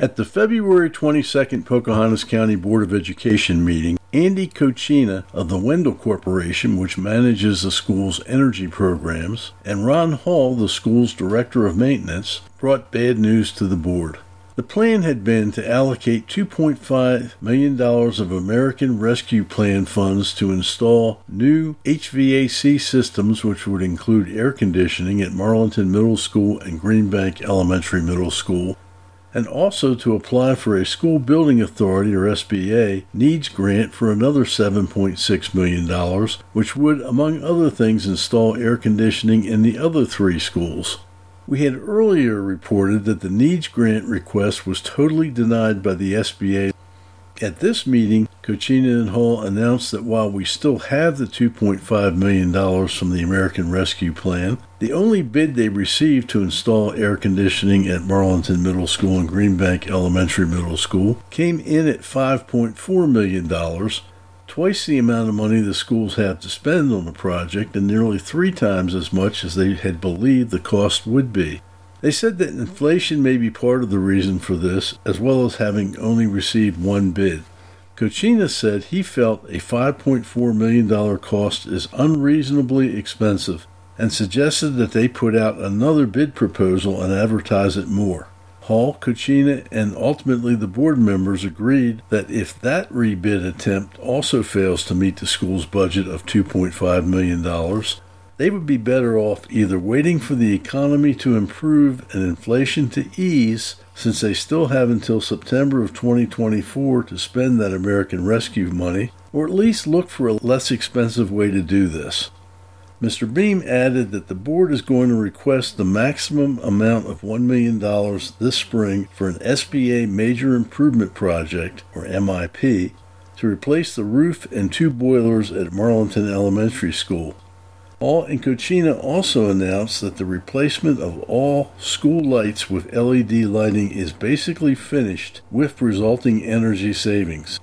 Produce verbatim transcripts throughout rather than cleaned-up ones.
At the February twenty-second Pocahontas County Board of Education meeting, Andy Kochina of the Wendell Corporation, which manages the school's energy programs, and Ron Hall, the school's director of maintenance, brought bad news to the board. The plan had been to allocate two point five million dollars of American Rescue Plan funds to install new H V A C systems, which would include air conditioning at Marlinton Middle School and Greenbank Elementary Middle School, and also to apply for a School Building Authority, or S B A, needs grant for another seven point six million dollars, which would, among other things, install air conditioning in the other three schools. We had earlier reported that the needs grant request was totally denied by the S B A. At this meeting, Kochina and Hall announced that while we still have the two point five million dollars from the American Rescue Plan, the only bid they received to install air conditioning at Marlinton Middle School and Greenbank Elementary Middle School came in at five point four million dollars, twice the amount of money the schools have to spend on the project and nearly three times as much as they had believed the cost would be. They said that inflation may be part of the reason for this, as well as having only received one bid. Kochina said he felt a five point four million dollars cost is unreasonably expensive and suggested that they put out another bid proposal and advertise it more. Hall, Kochina, and ultimately the board members agreed that if that rebid attempt also fails to meet the school's budget of two point five million dollars, they would be better off either waiting for the economy to improve and inflation to ease, since they still have until September of twenty twenty-four to spend that American Rescue money, or at least look for a less expensive way to do this. Mister Beam added that the board is going to request the maximum amount of one million dollars this spring for an S B A Major Improvement Project, or M I P, to replace the roof and two boilers at Marlinton Elementary School. Hall and Kochina also announced that the replacement of all school lights with L E D lighting is basically finished, with resulting energy savings.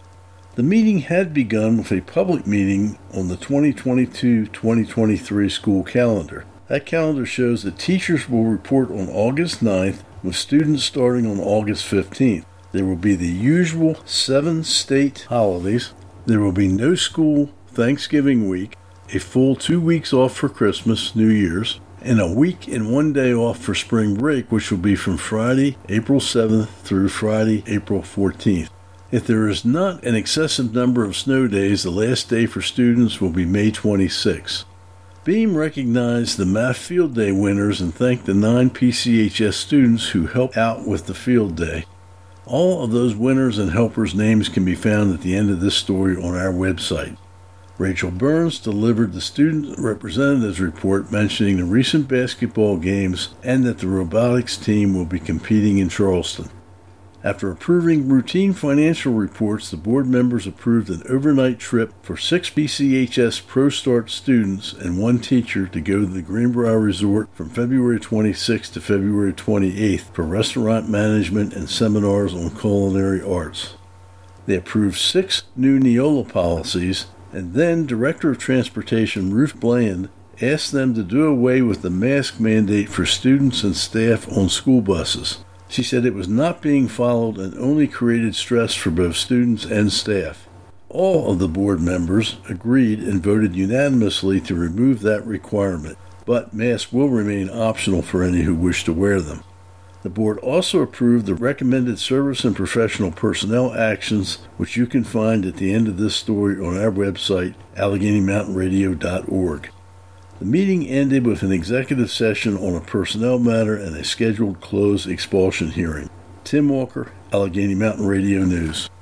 The meeting had begun with a public meeting on the twenty twenty-two twenty twenty-three school calendar. That calendar shows that teachers will report on August ninth, with students starting on August fifteenth. There will be the usual seven state holidays. There will be no school Thanksgiving week, a full two weeks off for Christmas, New Year's, and a week and one day off for spring break, which will be from Friday, April seventh through Friday, April fourteenth. If there is not an excessive number of snow days, the last day for students will be May twenty-sixth. Beam recognized the Math Field Day winners and thanked the nine P C H S students who helped out with the field day. All of those winners and helpers' names can be found at the end of this story on our website. Rachel Burns delivered the student representatives report mentioning the recent basketball games and that the robotics team will be competing in Charleston. After approving routine financial reports, the board members approved an overnight trip for six P C H S ProStart students and one teacher to go to the Greenbrier Resort from February twenty-sixth to February twenty-eighth for restaurant management and seminars on culinary arts. They approved six new Neola policies, and then Director of Transportation Ruth Bland asked them to do away with the mask mandate for students and staff on school buses. She said it was not being followed and only created stress for both students and staff. All of the board members agreed and voted unanimously to remove that requirement, but masks will remain optional for any who wish to wear them. The board also approved the recommended service and professional personnel actions, which you can find at the end of this story on our website, Allegheny Mountain Radio dot org. The meeting ended with an executive session on a personnel matter and a scheduled closed expulsion hearing. Tim Walker, Allegheny Mountain Radio News.